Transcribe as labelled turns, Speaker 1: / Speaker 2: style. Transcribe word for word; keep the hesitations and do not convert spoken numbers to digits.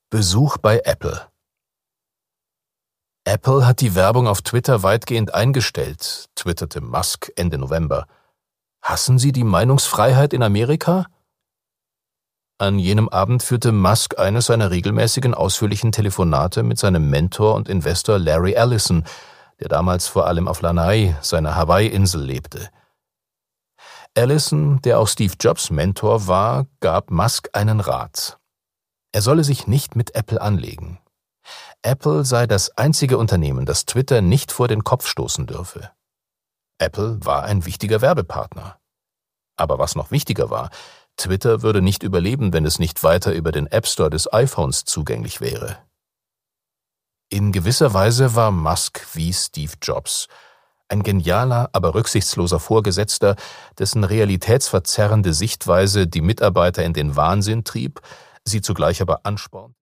Speaker 1: Besuch bei Apple. Apple hat die Werbung auf Twitter weitgehend eingestellt, twitterte Musk Ende November. Hassen Sie die Meinungsfreiheit in Amerika? An jenem Abend führte Musk eines seiner regelmäßigen ausführlichen Telefonate mit seinem Mentor und Investor Larry Ellison, der damals vor allem auf Lanai, seiner Hawaii-Insel, lebte. Ellison, der auch Steve Jobs Mentor war, gab Musk einen Rat. Er solle sich nicht mit Apple anlegen. Apple sei das einzige Unternehmen, das Twitter nicht vor den Kopf stoßen dürfe. Apple war ein wichtiger Werbepartner. Aber was noch wichtiger war, Twitter würde nicht überleben, wenn es nicht weiter über den App Store des iPhones zugänglich wäre. In gewisser Weise war Musk wie Steve Jobs, ein genialer, aber rücksichtsloser Vorgesetzter, dessen realitätsverzerrende Sichtweise die Mitarbeiter in den Wahnsinn trieb, sie zugleich aber anspornte.